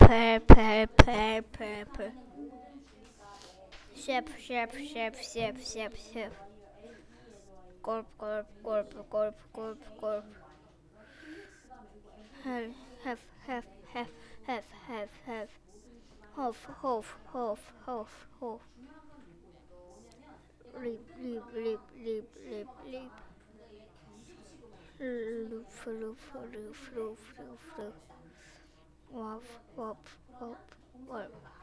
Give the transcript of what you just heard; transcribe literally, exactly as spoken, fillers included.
per, per, per, per, per. Ship, ship, ship, ship, ship, ship. Corp, corp, corp, corp, corp, corp. Have, have, have, have, have, have, have. Hoof, hoof, hoof, hoof, hoof. Leap, leap, leap, leap, leap, leap. Loop, loop, loop, loop, loop, loop. Wop, wop, wop, wop.